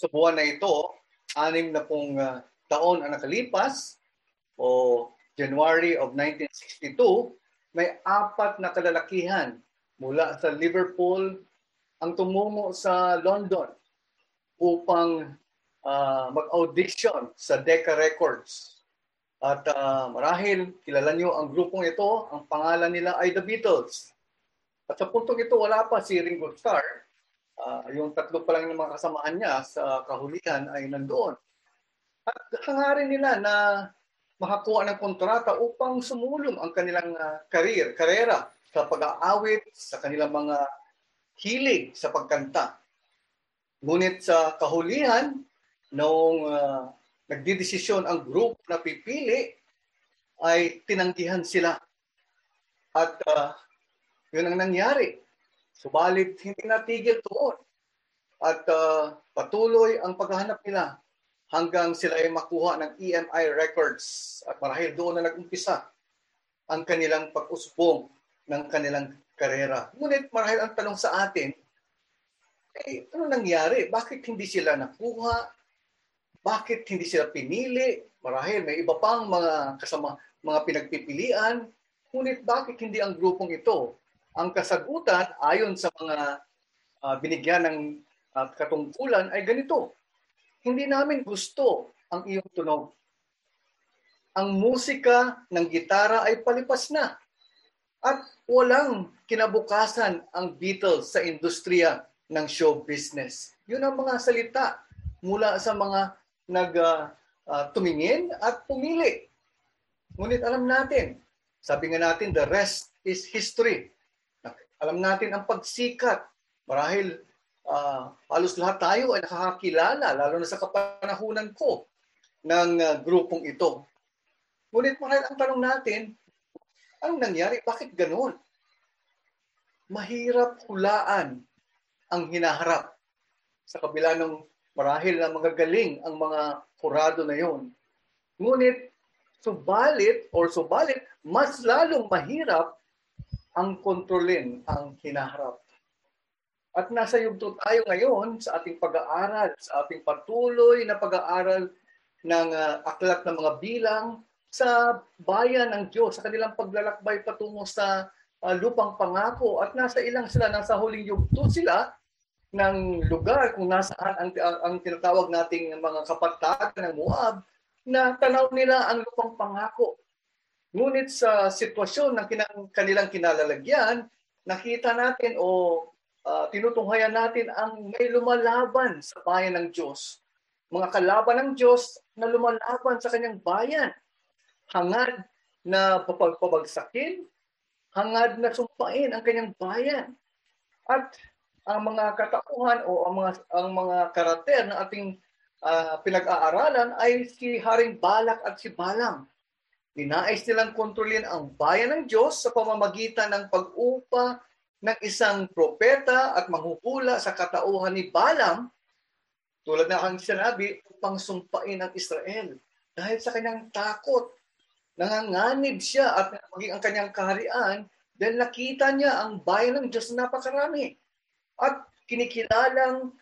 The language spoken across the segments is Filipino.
sa buwan na ito, 60 taon ang nakalipas o January of 1962, may 4 na kalalakihan mula sa Liverpool ang tumungo sa London upang mag-audition sa Decca Records. At marahil kilala nyo ang grupong ito, ang pangalan nila ay The Beatles. At sa puntong ito, wala pa si Ringo Starr. Yung 3 pa lang ng mga kasamahan niya sa kahulihan ay nandoon. At hangarin nila na makakuha ng kontrata upang sumulong ang kanilang karera sa pag-aawit, sa kanilang mga hilig sa pagkanta. Ngunit sa kahulihan, noong nagdidesisyon ang group na pipili, ay tinanggihan sila. At yun ang nangyari. Subalit hindi natigil doon. At patuloy ang paghahanap nila hanggang sila ay makuha ng EMI Records. At marahil doon na nag-umpisa ang kanilang pag-usbong ng kanilang karera. Ngunit marahil ang tanong sa atin, ano nangyari? Bakit hindi sila nakuha? Bakit hindi sila pinili? Marahil may iba pang mga pinagpipilian. Ngunit bakit hindi ang grupong ito? Ang kasagutan ayon sa mga binigyan ng katungkulan ay ganito. Hindi namin gusto ang iyong tunog. Ang musika ng gitara ay palipas na. At walang kinabukasan ang Beatles sa industriya ng show business. Yun ang mga salita mula sa mga tumingin at pumili. Ngunit alam natin, sabi nga natin, the rest is history. Alam natin ang pagsikat. Marahil halos lahat tayo ay nakakakilala, lalo na sa kapanahunan ko, ng grupong ito. Ngunit marahil ang tanong natin, anong nangyari? Bakit ganoon? Mahirap hulaan ang hinaharap. Sa kabila ng marahil na magagaling ang mga kurado na yon. Ngunit, subalit, mas lalong mahirap ang kontrolin ang hinaharap. At nasa yugto tayo ngayon sa ating pag-aaral, sa ating patuloy na pag-aaral ng aklat ng mga bilang sa bayan ng Diyos, sa kanilang paglalakbay patungo sa lupang pangako. At nasa ilang sila, nasa huling yugto sila ng lugar kung nasaan ang tinatawag nating mga kapatagan ng Moab, na tanaw nila ang lupang pangako. Ngunit sa sitwasyon ng kanilang kinalalagyan, nakita natin tinutunghayan natin ang may lumalaban sa bayan ng Diyos. Mga kalaban ng Diyos na lumalaban sa kanyang bayan. Hangad na pabagsakin, hangad na sumpain ang kanyang bayan. At ang mga katauhan o ang mga karakter na ating pinag-aaralan ay si Haring Balak at si Balaam. Ninais nilang kontrolin ang bayan ng Diyos sa pamamagitan ng pag-upa ng isang propeta at manghuhula sa katauhan ni Balaam, tulad na ang sinabi, upang sumpain ang Israel. Dahil sa kanyang takot, nanganganib siya at maging ang kanyang kaharian dahil nakita niya ang bayan ng Diyos na napakarami. At kinikilalang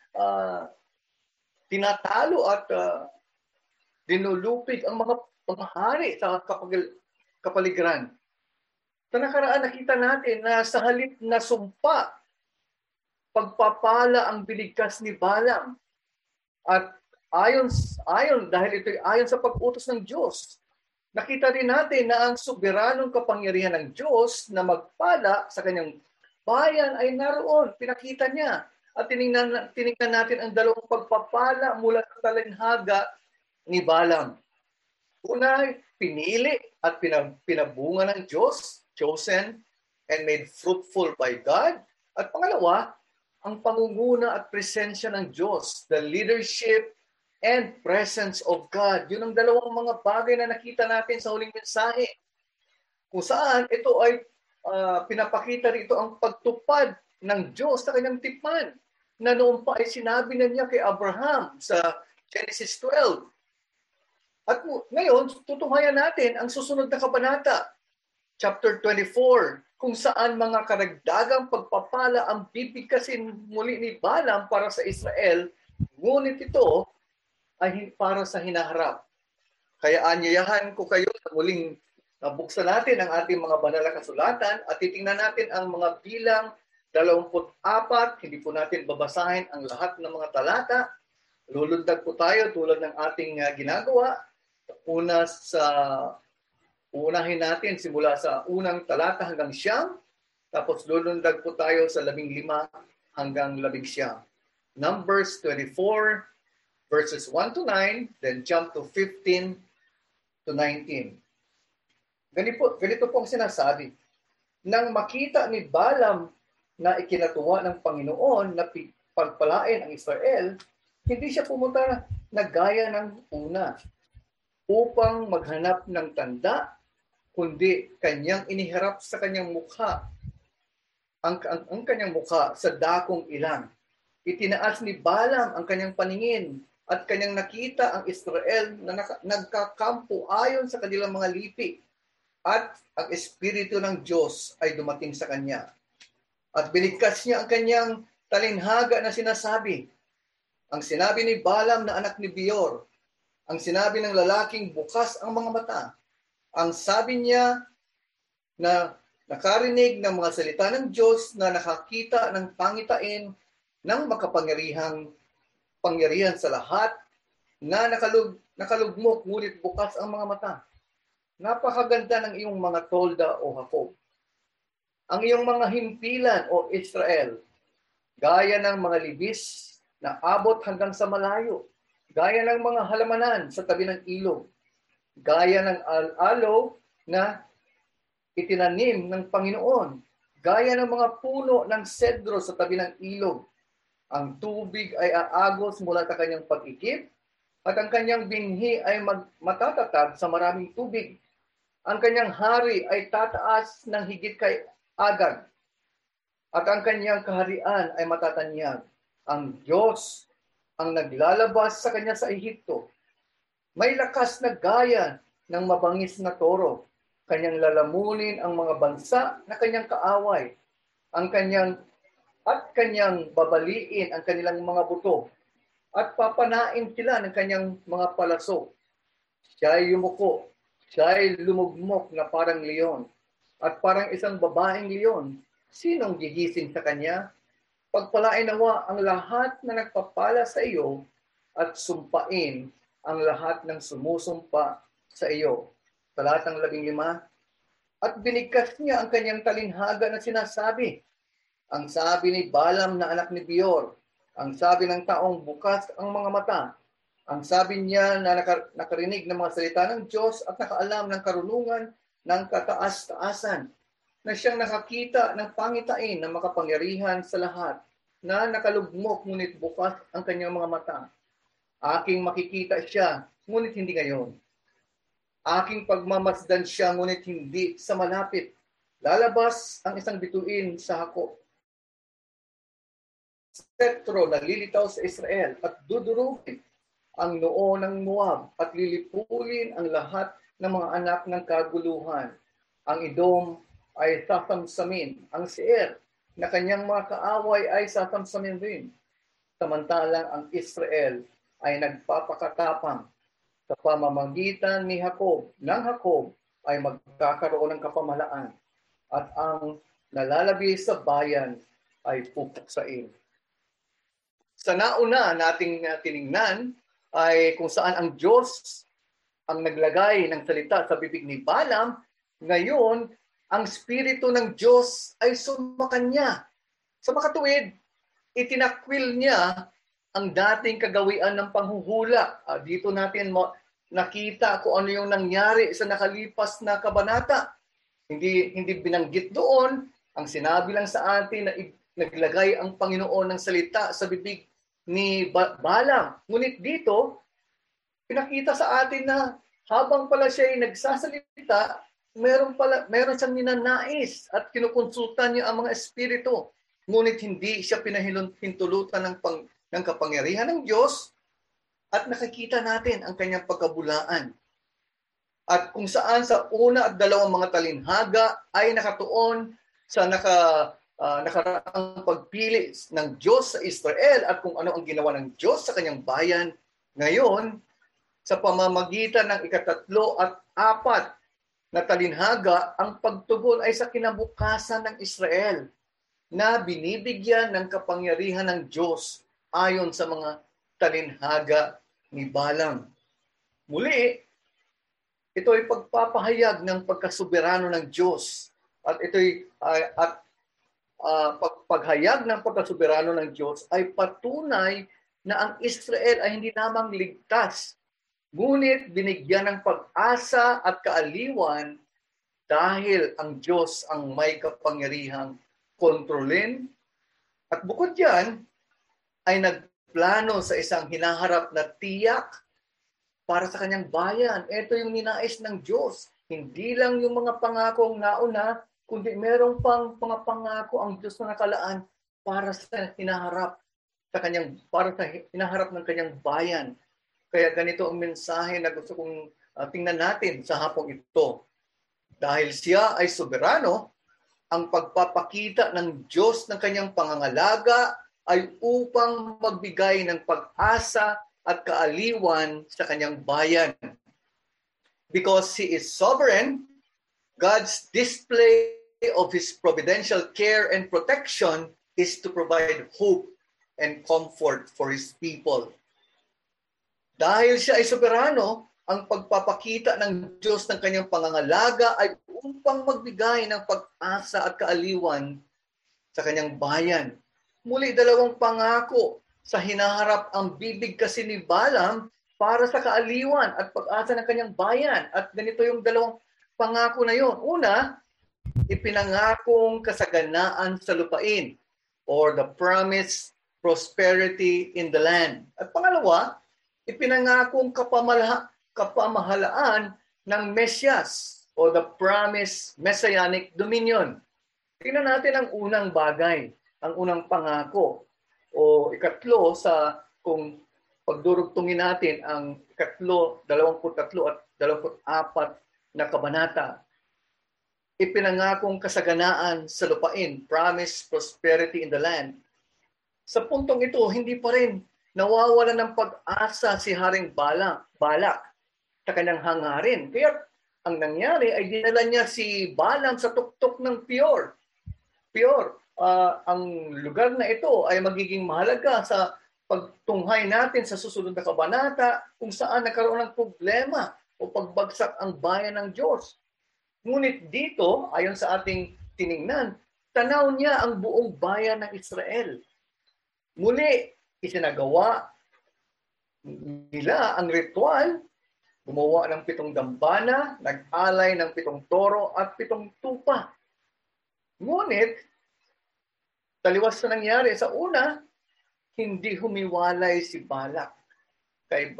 tinatalo at dinulupig ang mga pamahari sa kapaligiran. Sa nakaraan, nakita natin na sa halip na sumpa, pagpapala ang binigkas ni Balaam. At ayon dahil ito ay ayon sa pag-utos ng Diyos. Nakita rin natin na ang soberanong kapangyarihan ng Diyos na magpala sa kanyang bayan ay naroon. Pinakita niya. At tinignan natin ang dalawang pagpapala mula sa talinhaga ni Balaam. Una, pinili at pinabunga ng Diyos, chosen and made fruitful by God. At pangalawa, ang pangunguna at presensya ng Diyos, the leadership and presence of God. Yun ang dalawang mga bagay na nakita natin sa huling mensahe. Kung saan ito ay pinapakita rito ang pagtupad ng Diyos sa kanyang tipan na noon pa ay sinabi na niya kay Abraham sa Genesis 12. At ngayon, tutunghayan natin ang susunod na kabanata, chapter 24, kung saan mga karagdagang pagpapala ang bibigkasin muli ni Balaam para sa Israel Ngunit ito ay para sa hinaharap. Kaya anyayahan ko kayo na muling buksan natin ang ating mga banal na kasulatan at titingnan natin ang mga bilang 24. Hindi po natin babasahin ang lahat ng mga talata. Lulundag po tayo tulad ng ating ginagawa. Uunahin natin simula sa unang talata hanggang 9. Tapos lulundag po tayo sa 15 hanggang 19. Numbers 24, verses 1 to 9, then jump to 15 to 19. Ganito po ang sinasabi. Nang makita ni Balaam na ikinatuwa ng Panginoon na pagpalain ang Israel, hindi siya pumunta na gaya ng una upang maghanap ng tanda, kundi kanyang iniharap sa kanyang mukha, ang kanyang mukha sa dakong ilang. Itinaas ni Balaam ang kanyang paningin at kanyang nakita ang Israel na nagkakampo ayon sa kanilang mga lipi. At ang Espiritu ng Diyos ay dumating sa kanya. At binigkas niya ang kanyang talinhaga na sinasabi. Ang sinabi ni Balaam na anak ni Beor. Ang sinabi ng lalaking bukas ang mga mata. Ang sabi niya na nakarinig ng mga salita ng Diyos na nakakita ng pangitain ng pangyarihan sa lahat na nakalugmok ngunit bukas ang mga mata. Napakaganda ng iyong mga tolda o Jacob. Ang iyong mga himpilan o Israel, gaya ng mga libis na abot hanggang sa malayo, gaya ng mga halamanan sa tabi ng ilog, gaya ng aloe na itinanim ng Panginoon, gaya ng mga puno ng sedro sa tabi ng ilog. Ang tubig ay aagos mula sa kanyang pag-ikip at ang kanyang binhi ay matatatag sa maraming tubig. Ang kanyang hari ay tataas ng higit kay Agag at ang kanyang kaharian ay matatanyag. Ang Diyos ang naglalabas sa kanya sa Ehipto. May lakas na gaya ng mabangis na toro. Kanyang lalamunin ang mga bansa na kanyang kaaway. Kanyang babaliin ang kanilang mga buto at papanain sila ng kanyang mga palaso. Siya ay yumuko, siya ay lumugmok na parang leon at parang isang babaeng leon. Sinong gigising sa kanya? Pagpalain nawa ang lahat na nagpapala sa iyo at sumpain ang lahat ng sumusumpa sa iyo. Talatang 15. At binigkas niya ang kanyang talinhaga na sinasabi. Ang sabi ni Balaam na anak ni Beor, ang sabi ng taong bukas ang mga mata, ang sabi niya na nakarinig ng mga salita ng Diyos at nakaalam ng karunungan ng kataas-taasan, na siyang nakakita ng pangitain na makapangyarihan sa lahat, na nakalugmok ngunit bukas ang kanyang mga mata. Aking makikita siya, ngunit hindi ngayon. Aking pagmamasdan siya, ngunit hindi sa malapit. Lalabas ang isang bituin sa hako. Setro na lilitaw sa Israel at dudurugin ang noo ng Moab at lilipulin ang lahat ng mga anak ng kaguluhan. Ang Edom ay sasamsamin. Ang Seir na kanyang mga kaaway ay sasamsamin rin. Samantalang ang Israel ay nagpapakatapang. Sa pamamagitan ni Jacob, ay magkakaroon ng kapamahalaan at ang nalalabi sa bayan ay pupuksain. Sa nauna nating tiningnan ay kung saan ang Diyos ang naglagay ng salita sa bibig ni Balaam. Ngayon, ang Espiritu ng Diyos ay sumakanya. Sa makatuwid, itinakwil niya ang dating kagawian ng panghuhula. Dito natin nakita kung ano yung nangyari sa nakalipas na kabanata. Hindi binanggit doon. Ang sinabi lang sa atin na naglagay ang Panginoon ng salita sa bibig ni Balaam. Ngunit dito, pinakita sa atin na habang pala siya ay nagsasalita, meron siyang ninanais at kinukonsultan niya ang mga espiritu. Ngunit hindi siya pinahintulutan ng kapangyarihan ng Diyos at nakikita natin ang kanyang pagkabulaan. At kung saan sa una at dalawang mga talinhaga ay nakatuon sa nakaraang pagpili ng Diyos sa Israel at kung ano ang ginawa ng Diyos sa kanyang bayan, ngayon, sa pamamagitan ng ikatatlo at apat na talinhaga, ang pagtugon ay sa kinabukasan ng Israel na binibigyan ng kapangyarihan ng Diyos ayon sa mga talinhaga ni Balaam. Muli, ito ay pagpapahayag ng pagkasoberano ng Diyos at ito'y paghayag ng pagkasoberano ng Diyos ay patunay na ang Israel ay hindi lamang ligtas, ngunit binigyan ng pag-asa at kaaliwan dahil ang Diyos ang may kapangyarihang kontrolin. At bukod diyan, ay nagplano sa isang hinaharap na tiyak para sa kanyang bayan. Ito yung ninais ng Diyos. Hindi lang yung mga pangakong nauna, kundi merong pang mga pangako ang Diyos na nakalaan para sa hinaharap ng kanyang bayan. Kaya ganito ang mensahe na gusto kong tingnan natin sa hapong ito. Dahil siya ay soberano, ang pagpapakita ng Diyos ng kanyang pangangalaga ay upang magbigay ng pag-asa at kaaliwan sa kanyang bayan. Because He is sovereign, God's display of His providential care and protection is to provide hope and comfort for His people. Dahil siya ay soberano, ang pagpapakita ng Diyos ng kanyang pangangalaga ay upang magbigay ng pag-asa at kaaliwan sa kanyang bayan. Muli, dalawang pangako sa hinaharap ang bibig kasi ni Balaam para sa kaaliwan at pag-asa ng kanyang bayan. At ganito yung dalawang pangako na yun. Una, ipinangakong kasaganaan sa lupain or the promised prosperity in the land. At pangalawa, ipinangakong kapamahalaan ng Mesyas o the promised messianic dominion. Tingnan natin ang unang bagay, ang unang pangako o ikatlo sa kung pagdurugtungin natin ang ikatlo, 23 at 24 na kabanata. Ipinangakong kasaganaan sa lupain, promised prosperity in the land. Sa puntong ito, hindi pa rin nawawala ng pag-asa si Haring Balak sa kanyang hangarin. Kaya ang nangyari ay dinala niya si Balaam sa tuktok ng Peor. Ang lugar na ito ay magiging mahalaga sa pagtunghay natin sa susunod na kabanata kung saan nagkaroon ng problema o pagbagsak ang bayan ng Diyos. Ngunit dito, ayon sa ating tiningnan, tanaw niya ang buong bayan ng Israel. Muli, isinagawa nila ang ritual, gumawa ng 7 dambana, nag-alay ng 7 toro at 7 tupa. Ngunit, taliwas na nangyari. Sa una, hindi humiwalay si Balaam kay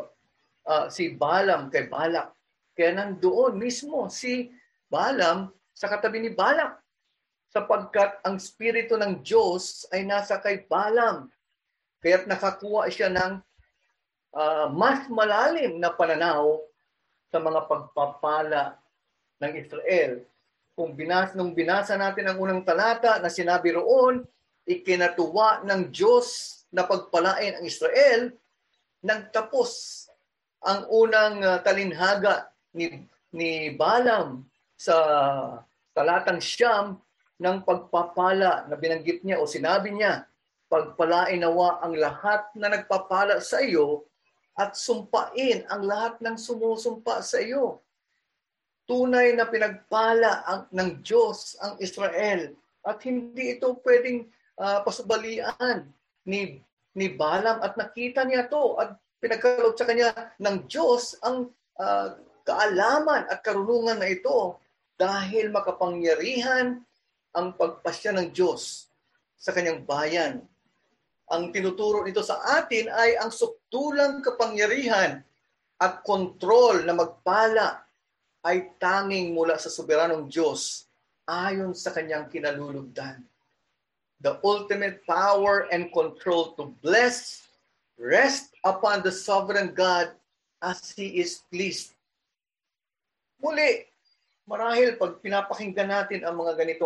Balak. Kaya nandoon mismo si Balaam sa katabi ni Balak, sapagkat ang Espiritu ng Diyos ay nasa kay Balaam. Kaya't nakakuha siya ng mas malalim na pananaw sa mga pagpapala ng Israel. Nung binasa natin ang unang talata na sinabi roon, ikinatuwa ng Diyos na pagpalain ang Israel, nagtapos ang unang talinhaga ni Balaam sa talatang 9 ng pagpapala na binanggit niya o sinabi niya, pagpalain nawa ang lahat na nagpapala sa iyo at sumpain ang lahat ng sumusumpa sa iyo. Tunay na pinagpala ng Diyos ang Israel at hindi ito pwedeng pasubalian ni Balaam at nakita niya to at pinagkaloob sa kanya ng Diyos ang kaalaman at karunungan na ito dahil makapangyarihan ang pagpasya ng Diyos sa kanyang bayan. Ang tinuturo nito sa atin ay ang sukdulang kapangyarihan at kontrol na magpala ay tanging mula sa soberanong Diyos ayon sa kanyang kinalulugdan. The ultimate power and control to bless rest upon the sovereign God as He is pleased. Muli, marahil pag pinapakinggan natin ang mga ganitong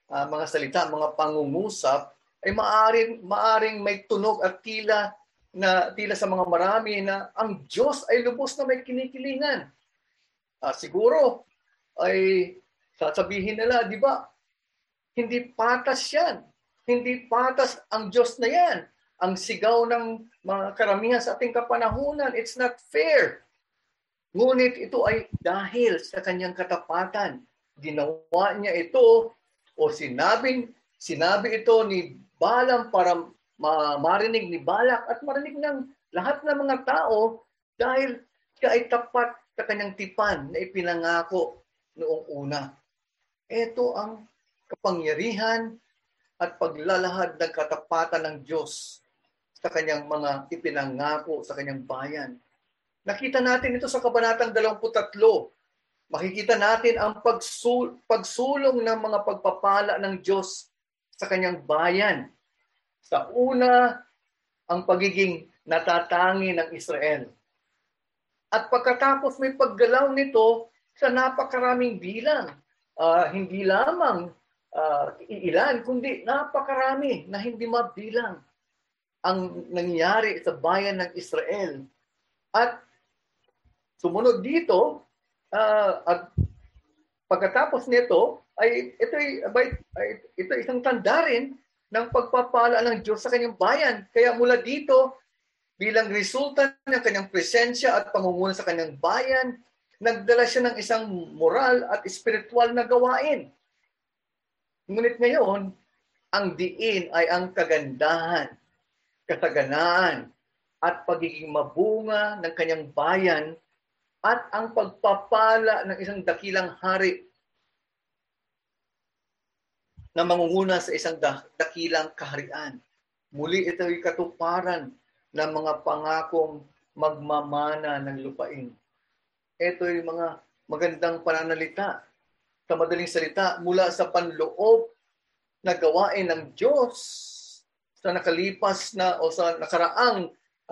mga salita, mga pangungusap, ay maaring may tunog at tila sa mga marami na ang Diyos ay lubos na may kinikilingan. Siguro ay sasabihin nila, di ba, hindi patas yan. Hindi patas ang Diyos na yan. Ang sigaw ng mga karamihan sa ating kapanahunan, it's not fair. Ngunit ito ay dahil sa kanyang katapatan. Ginawa niya ito o sinabi ito ni Balaam para marinig ni Balak at marinig ng lahat ng mga tao dahil siya ay tapat sa kanyang tipan na ipinangako noong una. Ito ang kapangyarihan at paglalahad ng katapatan ng Diyos sa kanyang mga ipinangako sa kanyang bayan. Nakita natin ito sa Kabanatang 23. Makikita natin ang pagsulong ng mga pagpapala ng Diyos sa kanyang bayan. Sa una, ang pagiging natatangi ng Israel. At pagkatapos may paggalaw nito sa napakaraming bilang. Hindi lamang iilan, kundi napakarami na hindi mabilang ang nangyari sa bayan ng Israel. At sumunod dito, at pagkatapos nito, ito isang tanda rin ng pagpapala ng Diyos sa kanyang bayan. Kaya mula dito, bilang resulta ng kanyang presensya at pangunguna sa kanyang bayan, nagdala siya ng isang moral at espiritual na gawain. Ngunit ngayon, ang diin ay ang kagandahan, kataganaan, at pagiging mabunga ng kanyang bayan at ang pagpapala ng isang dakilang hari na mangunguna sa isang dakilang kaharian. Muli ito ay katuparan ng mga pangakong magmamana ng lupain. Ito ay mga magandang pananalita. Sa madaling salita, mula sa panloob na gawain ng Diyos sa nakalipas na o sa nakaraang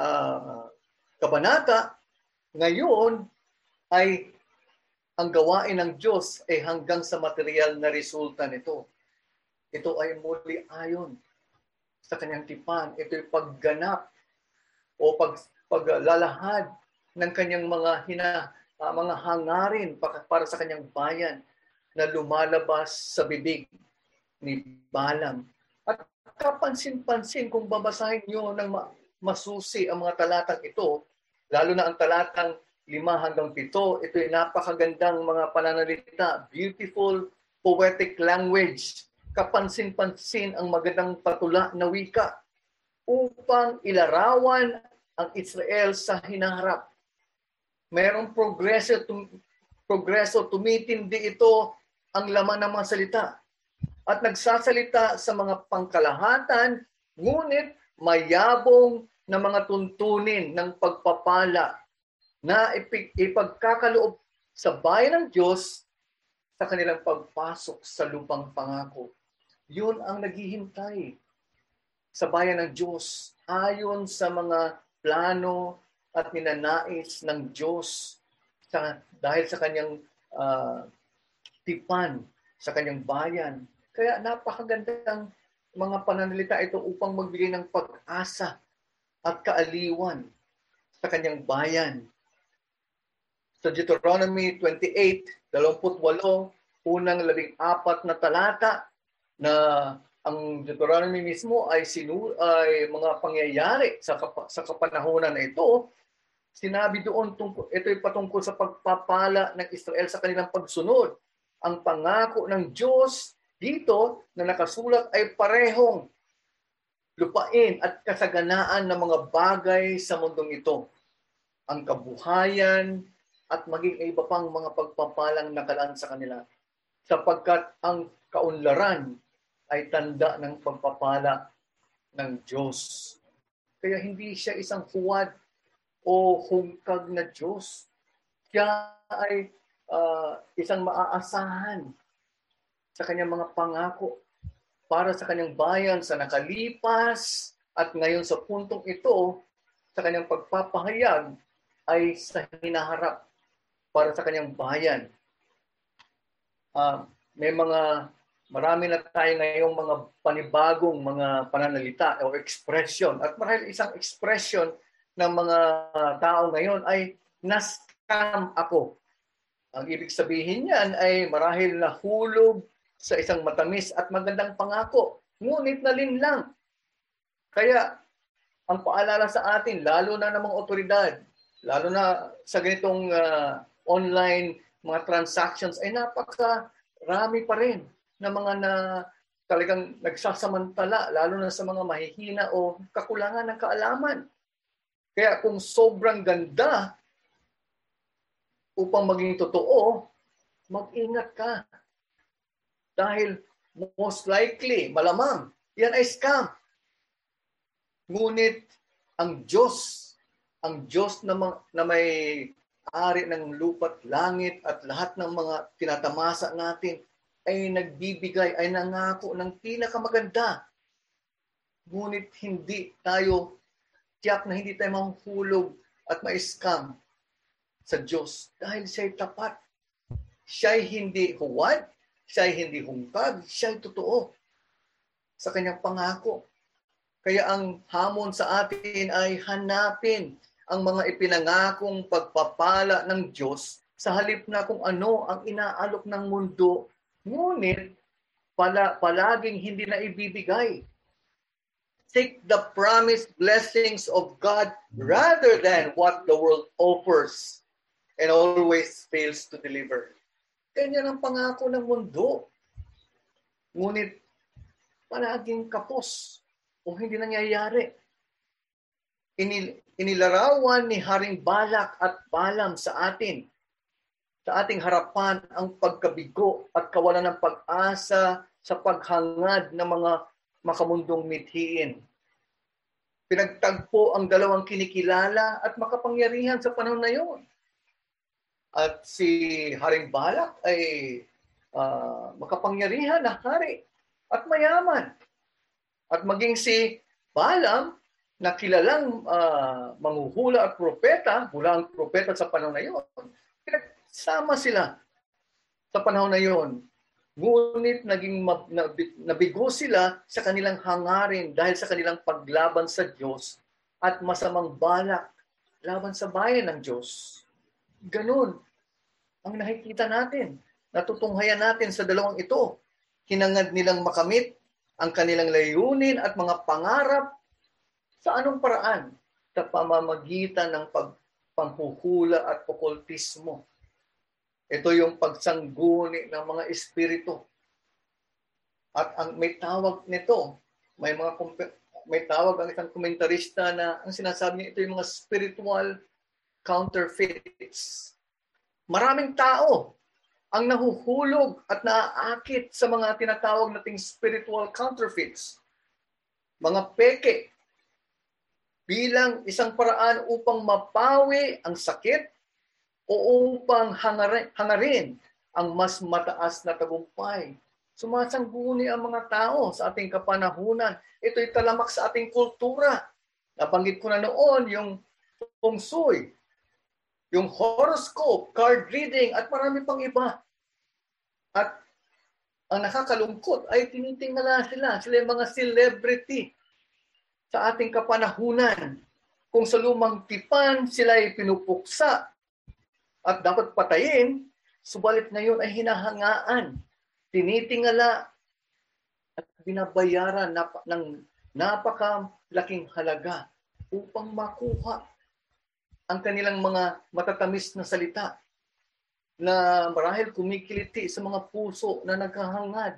kabanata, ngayon ay ang gawain ng Diyos ay hanggang sa material na resulta nito. Ito ay muli ayon sa kanyang tipan. Ito ay pagganap o paglalahad ng kanyang mga hangarin para sa kanyang bayan na lumalabas sa bibig ni Balaam. At kapansin-pansin kung babasahin niyo ng masusi ang mga talatang ito, lalo na ang talatang 5-7, ito ay napakagandang mga pananalita, beautiful poetic language. Kapansin-pansin ang magandang patula na wika upang ilarawan ang Israel sa hinaharap. Mayroong progreso, tumitindi ito ang laman ng mga salita. At nagsasalita sa mga pangkalahatan, ngunit mayabong na mga tuntunin ng pagpapala na ipagkakaloob sa bayan ng Diyos sa kanilang pagpasok sa lupang pangako. Yun ang naghihintay sa bayan ng Diyos ayon sa mga plano at ninanais ng Diyos dahil sa kanyang tipan sa kanyang bayan. Kaya napakagandang mga pananalita ito upang magbigay ng pag-asa at kaaliwan sa kanyang bayan. Sa Deuteronomy 28, 28, unang 14 na talata, na ang Deuteronomy mismo ay mga pangyayari sa kapanahunan na ito. Sinabi doon, ito ay patungkol sa pagpapala ng Israel sa kanilang pagsunod. Ang pangako ng Diyos dito na nakasulat ay parehong lupain at kasaganaan ng mga bagay sa mundong ito. Ang kabuhayan at maging iba pang mga pagpapalang nakalaan sa kanila. Sapagkat ang kaunlaran ay tanda ng pagpapala ng Diyos. Kaya hindi siya isang huwad o hungkag na Diyos. Siya ay isang maaasahan sa kanyang mga pangako para sa kanyang bayan sa nakalipas at ngayon sa puntong ito sa kanyang pagpapahayag ay sa hinaharap para sa kanyang bayan. May mga Marami na tayo ngayong mga panibagong mga pananalita o expression. At marahil isang expression ng mga tao ngayon ay na-scam ako. Ang ibig sabihin niyan ay marahil nahulog sa isang matamis at magandang pangako. Ngunit nalinlang. Kaya ang paalala sa atin, lalo na ng mga otoridad, lalo na sa ganitong online mga transactions, ay napakarami pa rin na mga na talagang nagsasamantala, lalo na sa mga mahihina o kakulangan ng kaalaman. Kaya kung sobrang ganda upang maging totoo, mag-ingat ka. Dahil most likely, malamang, yan ay scam. Ngunit ang Diyos na may ari ng lupa't langit at lahat ng mga tinatamasa natin, ay nagbibigay, ay nangako ng pinakamaganda. Ngunit tiyak na hindi tayo mahuhulog at ma-scam sa Diyos dahil siya'y tapat. Siya'y hindi huwad, siya'y hindi hungkag, siya'y totoo sa kanyang pangako. Kaya ang hamon sa atin ay hanapin ang mga ipinangakong pagpapala ng Diyos sa halip na kung ano ang inaalok ng mundo, ngunit palaging hindi na ibibigay. Seek the promised blessings of God rather than what the world offers and always fails to deliver. Ganyan ang pangako ng mundo. Ngunit palaging kapos o hindi nangyayari. Inilarawan ni Haring Balak at Balaam sa ating harapan ang pagkabigo at kawalan ng pag-asa sa paghangad ng mga makamundong mithiin. Pinagtagpo ang dalawang kinikilala at makapangyarihan sa panahon na iyon. At si Haring Balak ay makapangyarihan na hari at mayaman. At maging si Balaam na kilalang manghuhula at propeta, hulang propeta sa panahon na iyon, pinagsama sila sa panahon na iyon. Ngunit nabigo sila sa kanilang hangarin dahil sa kanilang paglaban sa Diyos at masamang balak laban sa bayan ng Diyos. Ganun ang nakikita natin. Natutunghayan natin sa dalawang ito. Hinangad nilang makamit ang kanilang layunin at mga pangarap sa anong paraan? Sa pamamagitan ng pampuhula at okultismo. Ito yung pagsangguni ng mga espiritu. At may tawag nito, may tawag ang isang komentarista na ang sinasabi niya ito yung mga spiritual counterfeits. Maraming tao ang nahuhulog at naaakit sa mga tinatawag nating spiritual counterfeits. Mga peke bilang isang paraan upang mapawi ang sakit o upang hangarin ang mas mataas na tagumpay. Sumasangguni ang mga tao sa ating kapanahunan. Ito'y talamak sa ating kultura. Nabanggit ko na noon yung feng shui, yung horoscope, card reading, at marami pang iba. At ang nakakalungkot ay tinitingala sila. Sila yung mga celebrity sa ating kapanahunan. Kung sa lumang tipan, sila ay pinupuksa at dapat patayin, subalit ngayon ay hinahangaan, tinitingala at binabayaran ng napakalaking halaga upang makuha ang kanilang mga matatamis na salita na marahil kumikiliti sa mga puso na naghahangad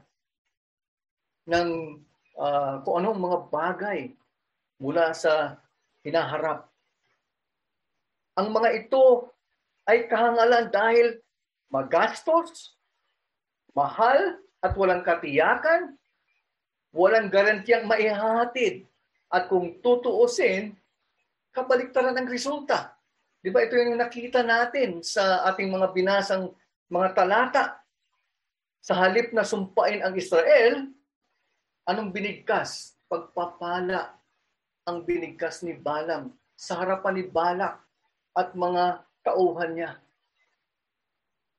ng kung anong mga bagay mula sa hinaharap. Ang mga ito ay kahangalan dahil magastos, mahal at walang katiyakan, walang garantiyang maihahatid. At kung tutuusin, kabaliktaran ang resulta. Di ba ito yung nakita natin sa ating mga binasang mga talata? Sa halip na sumpain ang Israel, anong binigkas? Pagpapala ang binigkas ni Balaam sa harapan ni Balak at mga tauhan niya.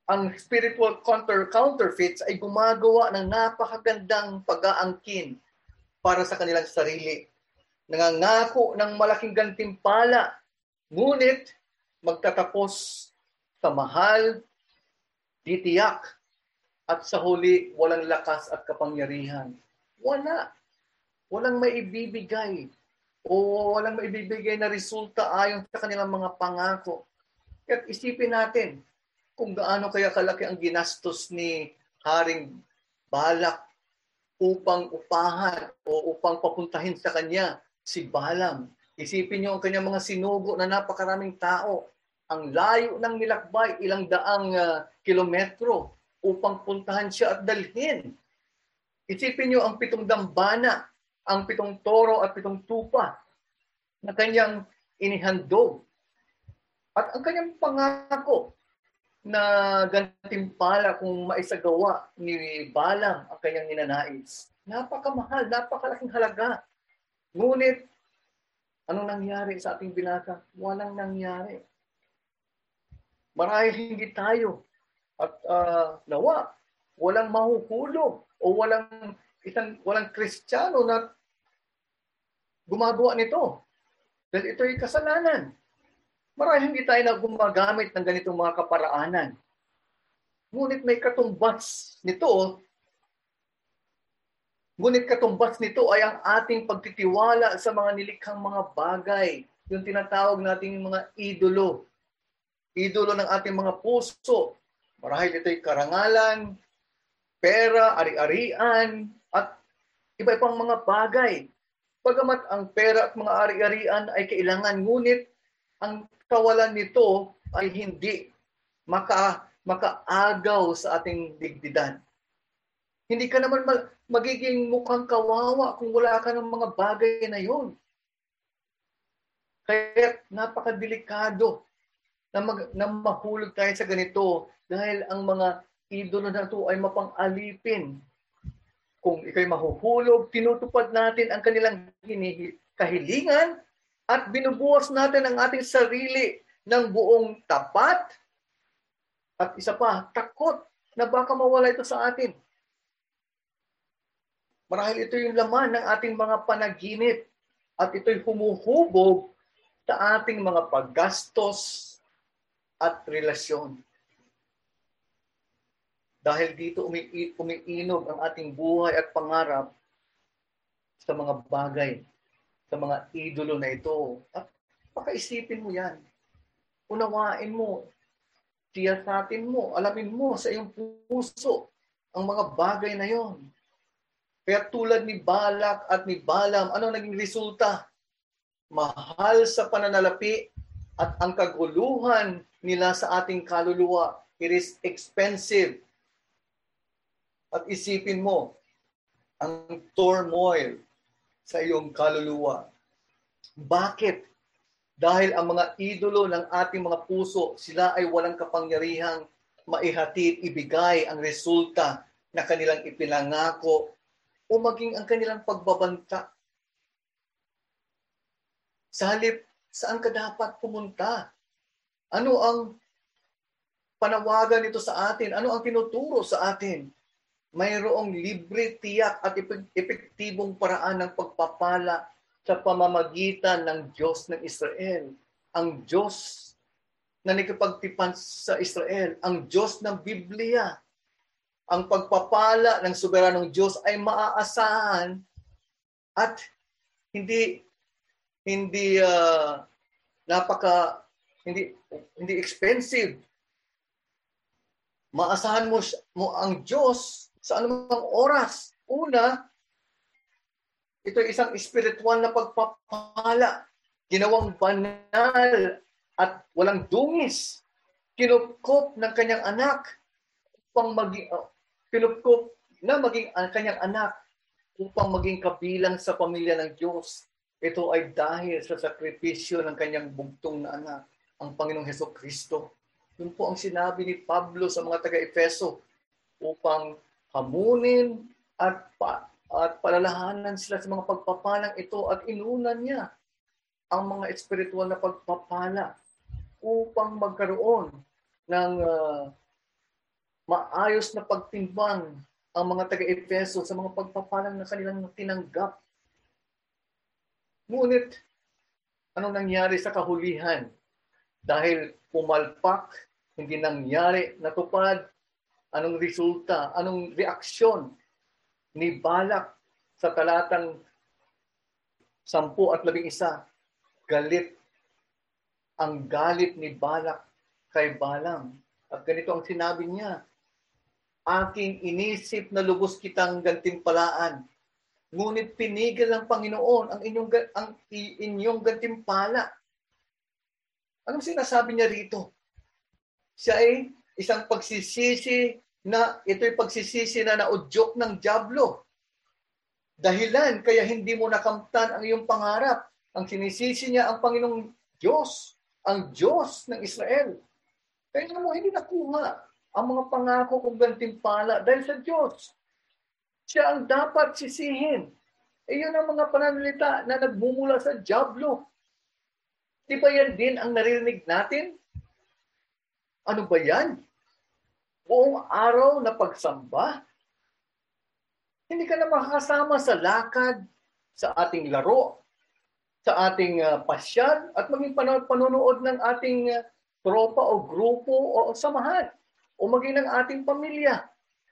ang spiritual counterfeits ay gumagawa ng napakagandang pag-aangkin para sa kanilang sarili. Nangangako ng malaking gantimpala, ngunit magtatapos sa mahal, titiyak, at sa huli walang lakas at kapangyarihan. Walang maibibigay o walang maibibigay na resulta ayon sa kanilang mga pangako. At isipin natin kung gaano kaya kalaki ang ginastos ni Haring Balak upang upahan o upang papuntahin sa kanya si Balaam. Isipin niyo ang kanyang mga sinugo na napakaraming tao. Ang layo ng nilakbay, ilang daang kilometro upang puntahan siya at dalhin. Isipin niyo ang 7 dambana, ang 7 toro at 7 tupa na kanyang inihandog. At ang kanyang pangako na gantimpala kung maisagawa ni Balaam ang kanyang ninanais. Napakamahal, napakalaking halaga. Ngunit, anong nangyari sa ating binasa? Walang nangyari. Marahil hindi tayo at nawa, walang mahuhulog o walang Kristiyano na gumagawa nito. Dahil ito'y kasalanan. Marahil hindi tayo na gumagamit ng ganitong mga kaparaanan. Ngunit may katumbas nito. Ngunit katumbas nito ay ang ating pagtitiwala sa mga nilikhang mga bagay. Yung tinatawag nating mga idolo. Idolo ng ating mga puso. Marahil ito'y karangalan, pera, ari-arian, at iba-ibang mga bagay. Pagamat ang pera at mga ari-arian ay kailangan, ngunit ang kawalan nito ay hindi makaagaw sa ating digdidan. Hindi ka naman magiging mukhang kawawa kung wala ka ng mga bagay na yun. Kaya napakadelikado na mahulog tayo sa ganito dahil ang mga idolo na ito ay mapang-alipin. Kung ikaw'y mahuhulog, tinutupad natin ang kanilang kahilingan at binubuwas natin ang ating sarili ng buong tapat at isa pa, takot na baka mawala ito sa atin. Marahil ito yung laman ng ating mga panaginip at ito'y humuhubog sa ating mga paggastos at relasyon. Dahil dito umiinog ang ating buhay at pangarap sa mga bagay, sa mga idolo na ito. At pakaisipin mo yan. Unawain mo, tiyasatin mo, alamin mo sa iyong puso ang mga bagay na yon. Kaya tulad ni Balak at ni Balaam, ano naging resulta? Mahal sa pananalapi at ang kaguluhan nila sa ating kaluluwa. It is expensive. At isipin mo, ang turmoil sa iyong kaluluwa. Bakit? Dahil ang mga idolo ng ating mga puso, sila ay walang kapangyarihang maihatid, ibigay ang resulta na kanilang ipinangako o maging ang kanilang pagbabanta. Sa halip, saan ka dapat pumunta? Ano ang panawagan nito sa atin? Ano ang tinuturo sa atin? Mayroong libre, tiyak at epektibong paraan ng pagpapala sa pamamagitan ng Diyos ng Israel. Ang Diyos na nakipagtipan sa Israel. Ang Diyos ng Biblia. Ang pagpapala ng soberanong Diyos ay maaasahan at hindi expensive. Maasahan mo ang Diyos sa anumang oras. Una, ito ay isang espiritual na pagpapala. Ginawang banal at walang dungis. Kinupkop ng kanyang anak upang maging ang kanyang anak upang maging kabilang sa pamilya ng Diyos. Ito ay dahil sa sakripisyo ng kanyang bugtong na anak, ang Panginoong Hesukristo. Yun po ang sinabi ni Pablo sa mga taga-Efeso upang hamunin at palalahanan sila sa mga pagpapalang ito at inunan niya ang mga espiritual na pagpapala upang magkaroon ng maayos na pagtimbang ang mga taga-Efeso sa mga pagpapalang na kanilang tinanggap. Ngunit, anong nangyari sa kahulihan? Dahil pumalpak, hindi nangyari, natupad, anong resulta, anong reaksyon ni Balak sa talatang 10 at 11? Galit. Ang galit ni Balak kay Balaam. At ganito ang sinabi niya, aking inisip na lubos kitang gantimpalaan. Ngunit pinigil ng Panginoon ang inyong gantimpala. Anong sinasabi niya rito? Siya ay isang pagsisisi na ito'y pagsisisi na naudyok ng dyablo. Dahilan kaya hindi mo nakamtan ang iyong pangarap. Ang sinisisi niya ang Panginoong Diyos, ang Diyos ng Israel. Kaya mo hindi nakuha ang mga pangako kong gantimpala dahil sa Diyos. Siya ang dapat sisihin. Iyon ang mga pananalita na nagmumula sa dyablo. Di ba yan din ang naririnig natin? Ano ba yan? Buong araw na pagsamba? Hindi ka na makakasama sa lakad, sa ating laro, sa ating pasyal, at maging panonood ng ating tropa o grupo o samahan, o maging ng ating pamilya.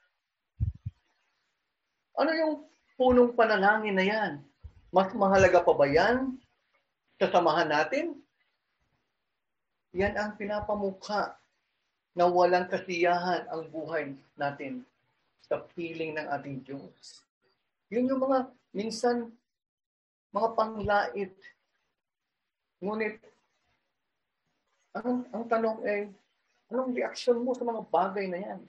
Ano yung punong panalangin na yan? Mas mahalaga pa ba yan sa samahan natin? Yan ang pinapamukha na walang kasiyahan ang buhay natin sa piling ng ating Diyos. Yun yung mga, minsan, mga panglait. Ngunit, ang tanong ay, anong reaksyon mo sa mga bagay na yan?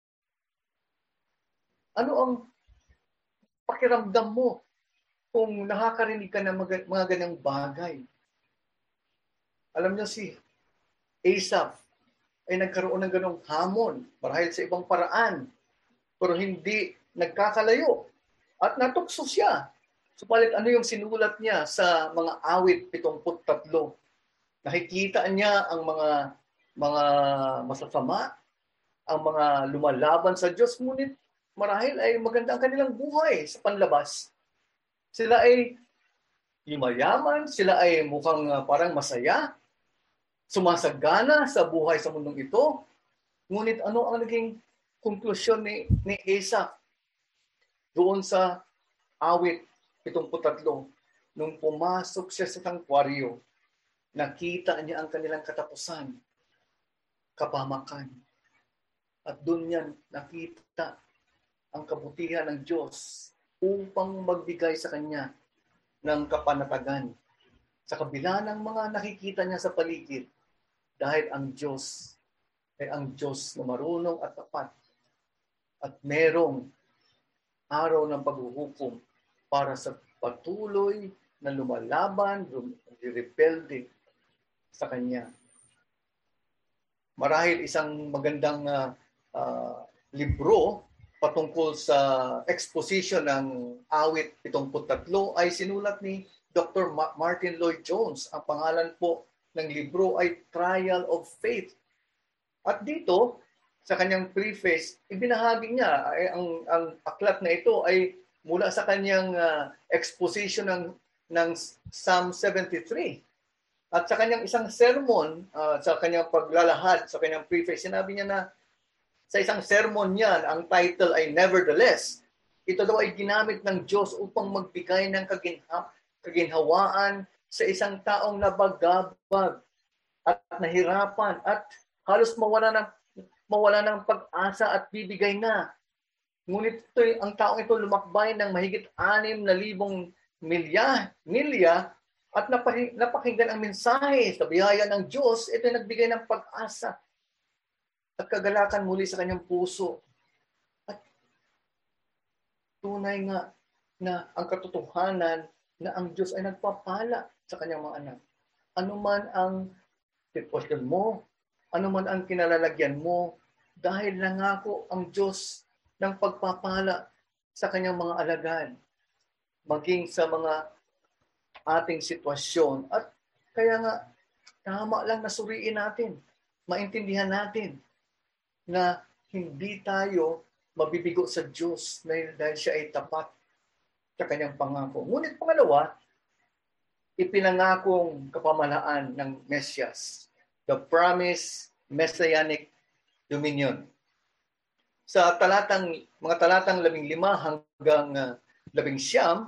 Ano ang pakiramdam mo kung nakakarinig ka ng mga ganyang bagay? Alam niyo si Asaph ay nagkaroon ng ganong hamon marahil sa ibang paraan, pero hindi nagkakalayo at natukso siya. Supalit ano yung sinulat niya sa mga awit 73? Nakikita niya ang mga masasama, ang mga lumalaban sa Diyos, ngunit marahil ay maganda ang kanilang buhay sa panlabas. Sila ay mayaman, sila ay mukhang parang masaya, sumasagana sa buhay sa mundong ito. Ngunit ano ang naging konklusyon ni Asaph doon sa awit 73? Nung pumasok siya sa sanktuaryo, nakita niya ang kanilang katapusan, kapamakan. At doon niya nakita ang kabutihan ng Diyos upang magbigay sa kanya ng kapanatagan sa kabila ng mga nakikita niya sa paligid. Dahil ang Diyos ay ang Diyos na marunong at tapat at merong araw ng paghuhukom para sa patuloy na lumalaban, rebelde sa Kanya. Marahil isang magandang libro patungkol sa exposition ng awit 73 ay sinulat ni Dr. Martin Lloyd-Jones. Ang pangalan po ng libro ay Trial of Faith. At dito, sa kanyang preface, ibinahagi niya ang aklat na ito ay mula sa kanyang exposition ng Psalm 73. At sa kanyang isang sermon, sa kanyang paglalahad, sa kanyang preface, sinabi niya na sa isang sermon niya, ang title ay Nevertheless. Ito daw ay ginamit ng Diyos upang magbigay ng kaginhawaan sa isang taong nabagabag at nahirapan at halos mawala ng pag-asa at bibigay na. Ngunit ang taong ito lumakbay ng mahigit 6,000 milya at napakinggan ang mensahe sa biyaya ng Diyos. Ito ay nagbigay ng pag-asa at kagalakan muli sa kanyang puso. At tunay nga na ang katotohanan na ang Diyos ay nagpapala sa kanyang mga anak. Ano man ang sitwasyon mo, ano man ang kinalalagyan mo, dahil nangako ang Diyos ng pagpapala sa kanyang mga alagad, maging sa mga ating sitwasyon. At kaya nga, tama lang na suriin natin, maintindihan natin na hindi tayo mabibigo sa Diyos dahil siya ay tapat sa kanyang pangako. Ngunit pangalawa, ipinangakong kapamalaan ng Mesyas, the promised messianic dominion. Sa mga talatang 15 hanggang 19,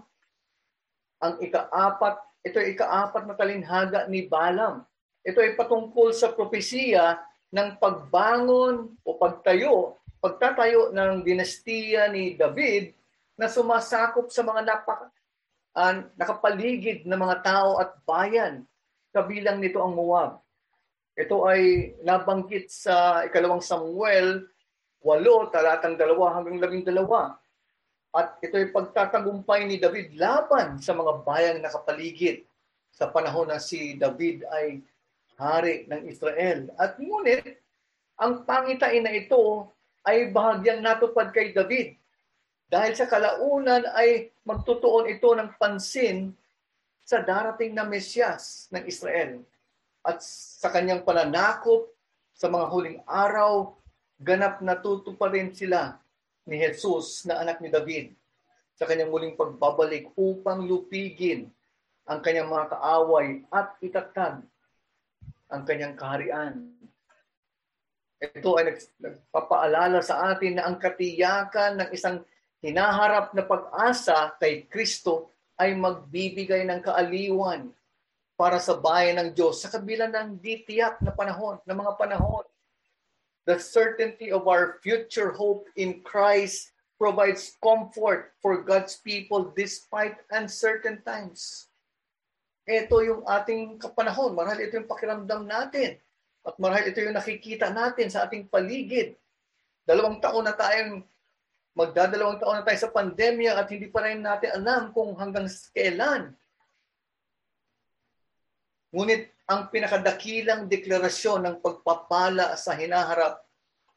ito ay ikaapat na talinhaga ni Balaam. Ito ay patungkol sa propesiya ng pagbangon o pagtatayo ng dinastiya ni David na sumasakop sa mga nakapaligid na mga tao at bayan. Kabilang nito ang Moab. Ito ay nabanggit sa 2 Samuel 8, talatang 2 hanggang 12. At ito ay pagtatagumpay ni David laban sa mga bayang nakapaligid sa panahon na si David ay hari ng Israel. At ngunit, ang pangitain na ito ay bahagyang natupad kay David. Dahil sa kalaunan ay magtutuon ito ng pansin sa darating na Mesyas ng Israel. At sa kanyang pananakop sa mga huling araw, ganap natutuparin sila ni Jesus na anak ni David sa kanyang muling pagbabalik upang lupigin ang kanyang mga kaaway at itatag ang kanyang kaharian. Ito ay nagpapaalala sa atin na ang katiyakan ng isang hinaharap na pag-asa kay Kristo ay magbibigay ng kaaliwan para sa bayan ng Diyos sa kabila ng ditiyak na mga panahon. The certainty of our future hope in Christ provides comfort for God's people despite uncertain times. Ito yung ating kapanahon. Marahil ito yung pakiramdam natin. At marahil ito yung nakikita natin sa ating paligid. Magdadalawang taon na tayo sa pandemya at hindi pa rin natin alam kung hanggang kailan. Ngunit ang pinakadakilang deklarasyon ng pagpapala sa hinaharap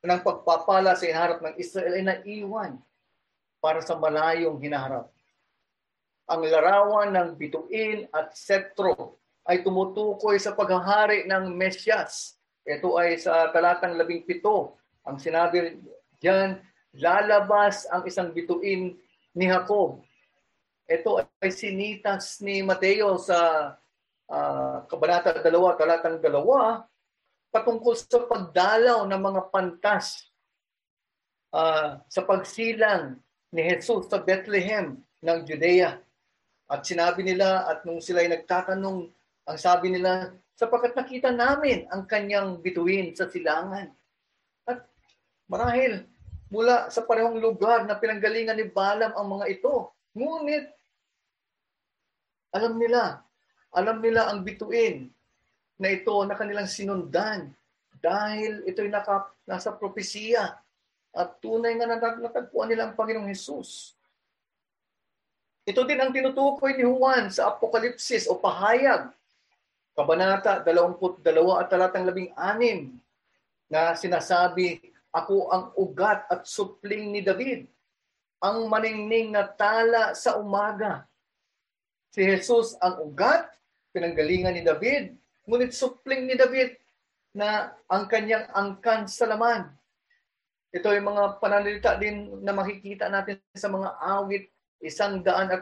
ng Israel ay naiwan para sa malayong hinaharap. Ang larawan ng bituin at setro ay tumutukoy sa paghahari ng Mesyas. Ito ay sa talatang 17. Ang sinabi diyan, lalabas ang isang bituin ni Jacob. Ito ay sinitas ni Mateo sa Kabanata 2, talatang 2, patungkol sa pagdalaw ng mga pantas sa pagsilang ni Jesus sa Bethlehem ng Judea. At sinabi nila, at nung sila ay nagtatanong, ang sabi nila, sapagkat nakita namin ang kanyang bituin sa silangan. At marahil, mula sa parehong lugar na pinanggalingan ni Balaam ang mga ito. Ngunit, alam nila ang bituin na ito na kanilang sinundan dahil ito'y nasa propesiya at tunay nga natagpuan nila ang Panginoong Hesus. Ito din ang tinutukoy ni Juan sa Apokalipsis o pahayag, Kabanata 22 at talatang 16, na sinasabi, ako ang ugat at supling ni David, ang maningning na tala sa umaga. Si Jesus ang ugat, pinanggalingan ni David, ngunit supling ni David na ang kanyang angkan sa laman. Ito ay mga pananalita din na makikita natin sa mga awit 110.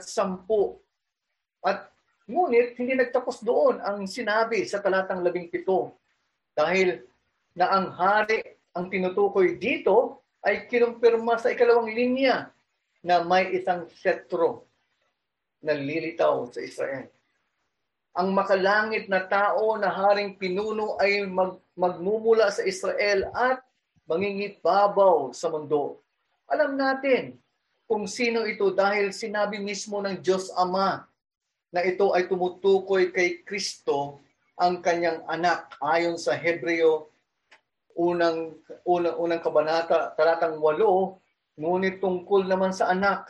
At ngunit hindi nagtapos doon ang sinabi sa talatang 17. Dahil na ang hari ang tinutukoy dito ay kinumpirma sa 2 linya na may isang setro na lilitaw sa Israel. Ang makalangit na tao na haring pinuno ay magmumula sa Israel at mangingibabaw sa mundo. Alam natin kung sino ito dahil sinabi mismo ng Diyos Ama na ito ay tumutukoy kay Kristo, ang kanyang anak, ayon sa Hebreo unang kabanata, talatang 8, ngunit tungkol naman sa anak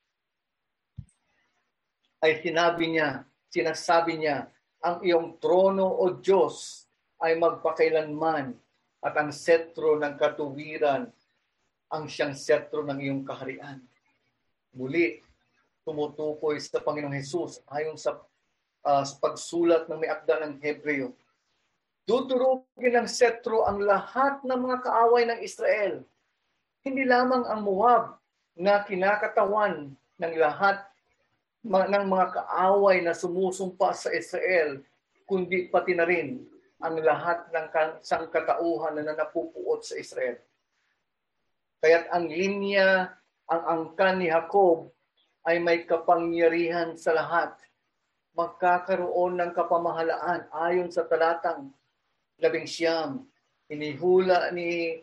ay sinasabi niya, ang iyong trono o Diyos ay magpakailanman at ang setro ng katuwiran ang siyang setro ng iyong kaharian. Muli, tumutukoy sa Panginoong Hesus ayon sa pagsulat ng may akda ng Hebreo. Dudurugin ng setro ang lahat ng mga kaaway ng Israel Hindi lamang ang Moab na kinakatawan ng lahat ng mga kaaway na sumusumpa sa Israel, kundi pati na rin ang lahat ng sangkatauhan na napupuot sa Israel. Kaya't ang linya, ang angkan ni Jacob ay may kapangyarihan sa lahat. Magkakaroon ng kapamahalaan ayon sa talatang 11. Inihula ni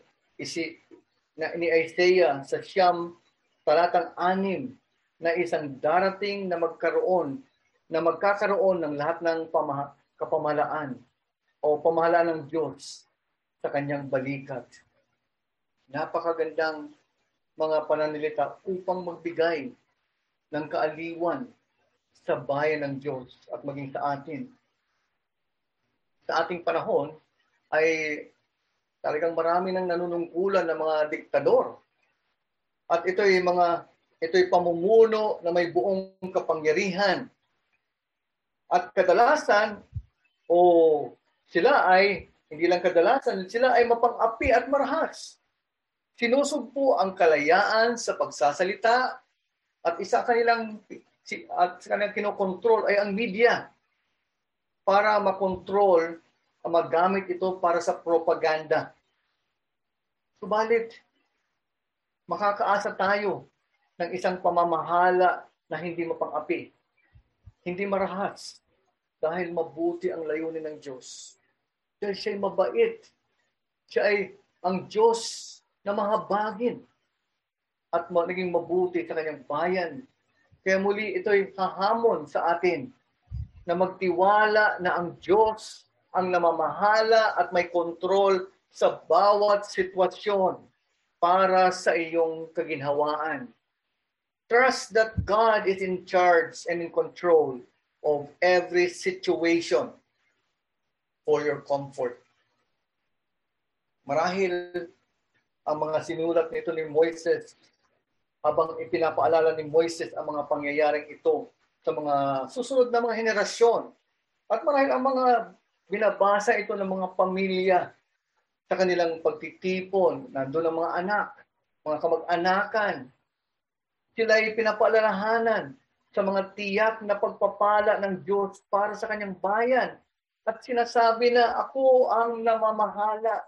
Isaiah sa siyam, talatang 6, na isang darating na magkakaroon ng lahat ng kapamahalaan o pamahalaan ng Diyos sa kanyang balikat. Napakagandang mga pananalita upang magbigay ng kaaliwan sa bayan ng Diyos at maging sa atin. Sa ating panahon ay talagang marami nang nanunungkulan ng mga diktador. At ito'y pamumuno na may buong kapangyarihan. At kadalasan, sila ay, hindi lang kadalasan, sila ay mapang-api at marahas. Sinusugpo ang kalayaan sa pagsasalita at isa kanilang kinokontrol ay ang media para makontrol, magamit ito para sa propaganda. Subalit, makakaasa tayo ng isang pamamahala na hindi mapang-api, hindi marahas, dahil mabuti ang layunin ng Diyos. Dahil siya'y mabait, siya ay ang Diyos na mahabagin at naging mabuti sa kanyang bayan. Kaya muli ito'y hahamon sa atin na magtiwala na ang Diyos ang namamahala at may kontrol sa bawat sitwasyon para sa iyong kaginhawaan. Trust that God is in charge and in control of every situation for your comfort. Marahil ang mga sinulat nito ni Moises, habang ipinapaalala ni Moises ang mga pangyayaring ito sa mga susunod na mga henerasyon. At marahil ang mga binabasa ito ng mga pamilya sa kanilang pagtitipon, nandun ang mga anak, mga kamag-anakan. Sila ay pinapaalalahanan sa mga tiyak na pagpapala ng Diyos para sa kanyang bayan. At sinasabi na, ako ang namamahala.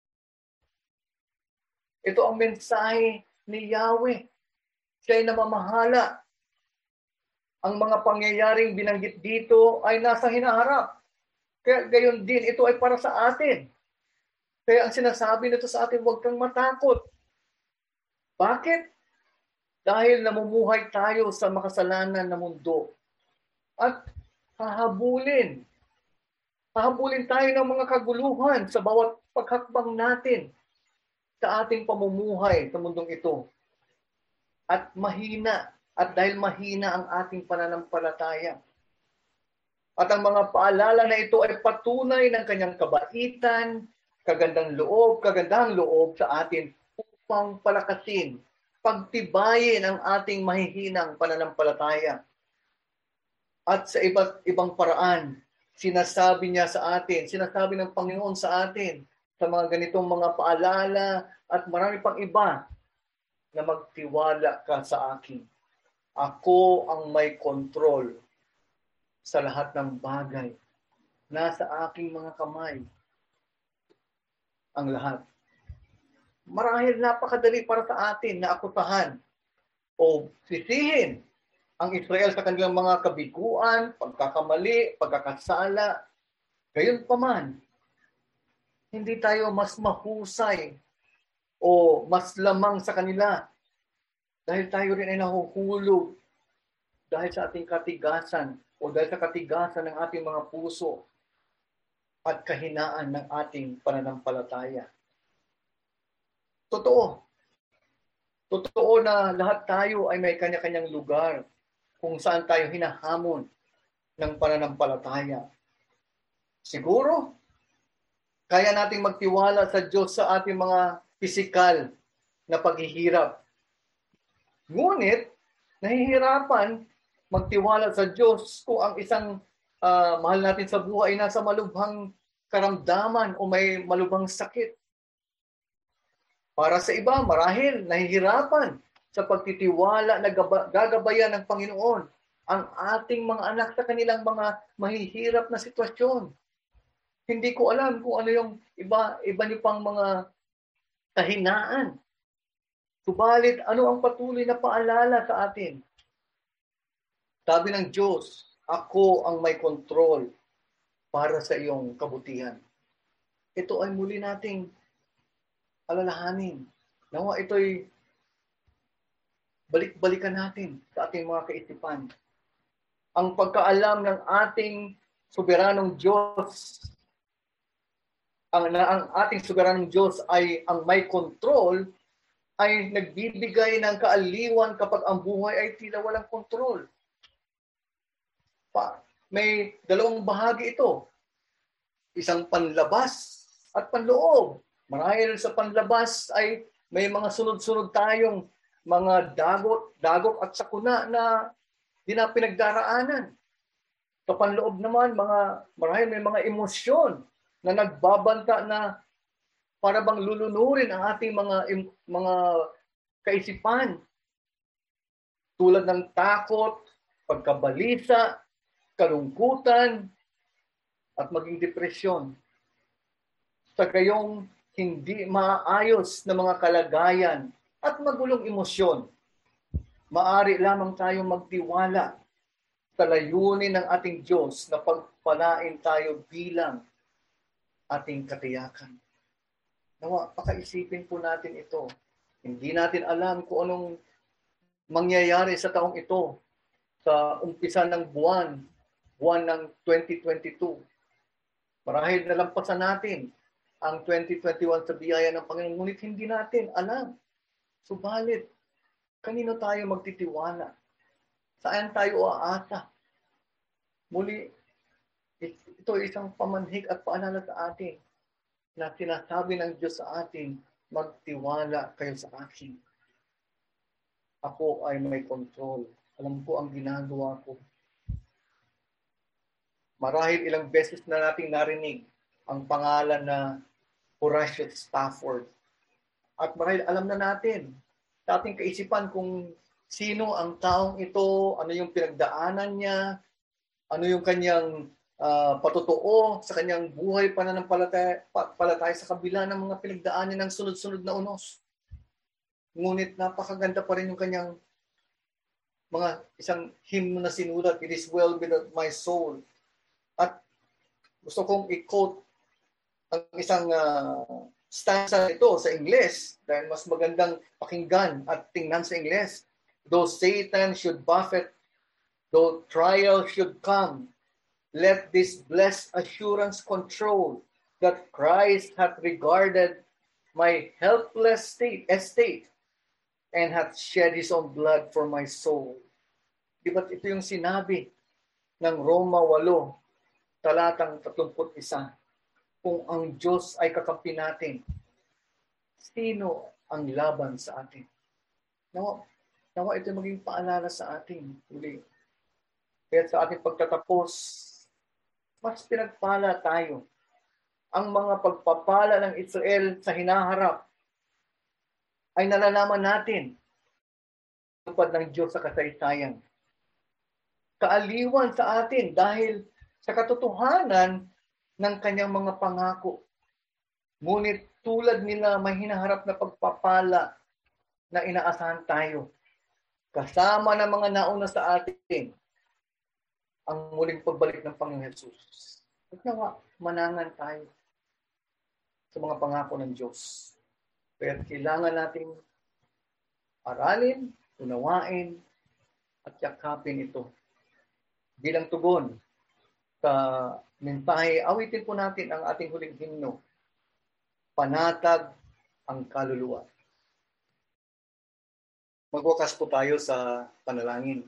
Ito ang mensahe ni Yahweh. Siya ay namamahala. Ang mga pangyayaring binanggit dito ay nasa hinaharap. Kaya gayon din, ito ay para sa atin. Kaya ang sinasabi nito sa atin, huwag kang matakot. Bakit? Dahil namumuhay tayo sa makasalanan na mundo. At hahabulin. Hahabulin tayo ng mga kaguluhan sa bawat paghakbang natin sa ating pamumuhay sa mundong ito. At dahil mahina ang ating pananampalataya. At ang mga paalala na ito ay patunay ng kanyang kabaitan, kagandang loob sa atin upang palakasin, pagtibayin ang ating mahihinang pananampalataya. At sa iba't ibang paraan, sinasabi ng Panginoon sa atin, sa mga ganitong mga paalala at marami pang iba, na magtiwala ka sa akin. Ako ang may kontrol sa lahat ng bagay. Nasa aking mga kamay ang lahat. Marahil napakadali para sa atin na akusahan o sisihin ang Israel sa kanilang mga kabiguan, pagkakamali, pagkakasala. Gayunpaman, hindi tayo mas mahusay o mas lamang sa kanila dahil tayo rin ay nahuhulog dahil sa ating katigasan o dahil sa katigasan ng ating mga puso at kahinaan ng ating pananampalataya. Totoo na lahat tayo ay may kanya-kanyang lugar kung saan tayo hinahamon ng pananampalataya. Siguro, kaya nating magtiwala sa Diyos sa ating mga pisikal na paghihirap. Ngunit, nahihirapan magtiwala sa Diyos kung ang isang mahal natin sa buhay ay nasa malubhang karamdaman o may malubhang sakit. Para sa iba, marahil nahihirapan sa pagtitiwala na gagabayan ng Panginoon ang ating mga anak sa kanilang mga mahihirap na sitwasyon. Hindi ko alam kung ano yung iba niyo pang mga kahinaan. Subalit, ano ang patuloy na paalala sa atin? Sabi ng Diyos, ako ang may kontrol para sa iyong kabutihan. Ito ay muli nating alalahanin. Nawa ito'y balik-balikan natin sa ating mga kaisipan. Ang pagkaalam ng ating soberanong Diyos, ang ating soberanong Diyos ay ang may kontrol, ay nagbibigay ng kaaliwan kapag ang buhay ay tila walang kontrol. May dalawang bahagi ito. Isang panlabas at panloob. Marahil sa panlabas ay may mga sunod-sunod tayong mga dagok at sakuna na di na pinagdaraanan. Sa panloob naman, marahil may mga emosyon na nagbabanta na para bang lulunurin ang ating mga kaisipan. Tulad ng takot, pagkabalisa, kalungkutan, at maging depresyon. Sa gayong hindi maayos na mga kalagayan at magulong emosyon, maaari lamang tayong magtiwala sa layunin ng ating Diyos na pagpalain tayo bilang ating katiyakan. Nawa, pakaisipin po natin ito. Hindi natin alam kung anong mangyayari sa taong ito sa umpisa ng buwan ng 2022. Marahil nalampasan natin ang 2021 sa biyaya ng Panginoon, ngunit hindi natin alam. Subalit, kanino tayo magtitiwala? Saan tayo aasa? Muli, ito isang pamanhik at paalala sa atin na sinasabi ng Diyos sa atin, magtiwala kayo sa akin. Ako ay may control. Alam ko ang ginagawa ko. Marahil ilang beses na nating narinig ang pangalan na Horatio Spafford. At marahil alam na natin sa ating kaisipan kung sino ang taong ito, ano yung pinagdaanan niya, ano yung kanyang patotoo sa kanyang buhay pananampalataya sa kabila ng mga pinagdaanan ng sunod-sunod na unos. Ngunit napakaganda pa rin yung kanyang mga isang hymn na sinulat, It is well with my soul. At gusto kong i-quote ang isang stanza ito sa Ingles dahil mas magandang pakinggan at tingnan sa Ingles. Though Satan should buffet, though trial should come, let this blessed assurance control that Christ hath regarded my helpless estate and hath shed his own blood for my soul. Diba't ito yung sinabi ng Roma 8, talatang 31. Kung ang Diyos ay kakampi natin, sino ang laban sa atin? Nawa ito maging paalala sa atin. Kaya sa ating pagtatapos, mas pinagpala tayo. Ang mga pagpapala ng Israel sa hinaharap ay nalalaman natin tupad ng Diyos sa kasaysayan. Kaaliwan sa atin dahil sa katotohanan ng kanyang mga pangako. Ngunit tulad nila may hinaharap na pagpapala na inaasahan tayo. Kasama ng mga nauna sa atin ang muling pagbalik ng Panginoon Jesus. At nawa, manangan tayo sa mga pangako ng Diyos. Kaya kailangan nating aralin, unawain, at yakapin ito. Bilang tugon sa mensahe, awitin po natin ang ating huling himno, Panatag ang Kaluluwa. Magwakas po tayo sa panalangin.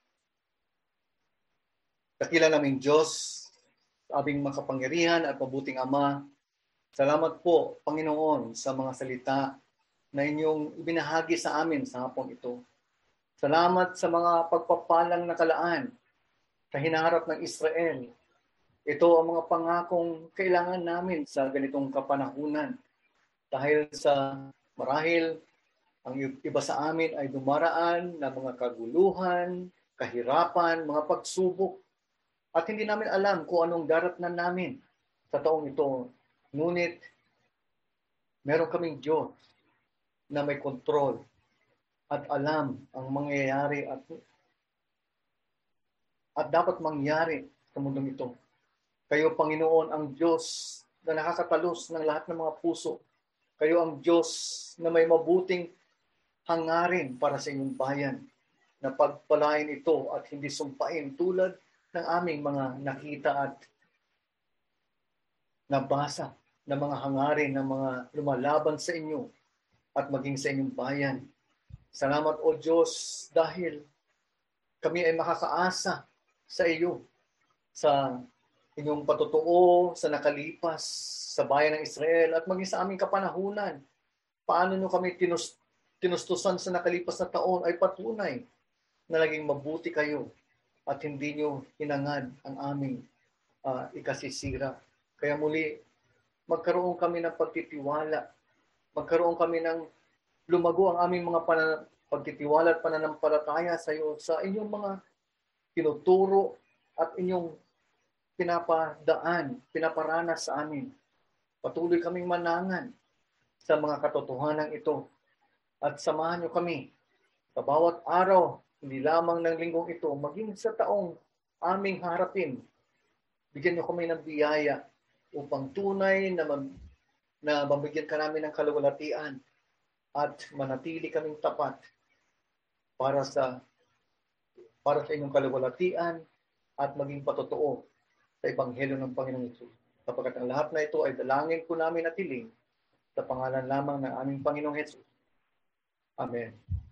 Dakila naming Diyos, aming makapangyarihan at mabuting Ama, salamat po, Panginoon, sa mga salita na inyong ibinahagi sa amin sa hapon ito. Salamat sa mga pagpapalang nakalaan sa hinaharap ng Israel. Ito ang mga pangakong kailangan namin sa ganitong kapanahunan dahil sa Marahil, ang iba sa amin ay dumaraan ng mga kaguluhan, kahirapan, mga pagsubok, at hindi namin alam kung anong daratnan namin sa taong ito. Ngunit, meron kaming Diyos na may kontrol at alam ang mangyayari at dapat mangyari sa mundong ito. Kayo, Panginoon, ang Diyos na nakakatalos ng lahat ng mga puso. Kayo ang Diyos na may mabuting hangarin para sa inyong bayan, na pagpalain ito at hindi sumpain tulad ng aming mga nakita at nabasa na mga hangarin ng mga lumalaban sa inyo at maging sa inyong bayan. Salamat, O Diyos, dahil kami ay makakaasa sa iyo, sa inyong patutuo sa nakalipas sa bayan ng Israel at maging sa aming kapanahunan. Paano nyo kami tinustusan sa nakalipas na taon ay patunay na naging mabuti kayo at hindi nyo hinangad ang aming ikasisira. Kaya muli, magkaroon kami ng pagtitiwala, magkaroon kami ng lumago ang aming mga pagtitiwala at pananampalataya sa iyo, sa inyong mga tinuturo at inyong pinaparanas sa amin. Patuloy kaming manangan sa mga katotohanan ito at samahan niyo kami sa bawat araw, hindi lamang ng linggong ito, maging sa taong aming harapin. Bigyan niyo kami ng biyaya upang tunay na mabigyan ka namin ng kaluwalhatian at manatili kaming tapat para sa inyong kaluwalhatian at maging patotoo sa Ebanghelyo ng Panginoong Hesus. Sapagkat ang lahat na ito ay dalangin ko namin at hiling sa pangalan lamang ng aming Panginoong Hesus. Amen.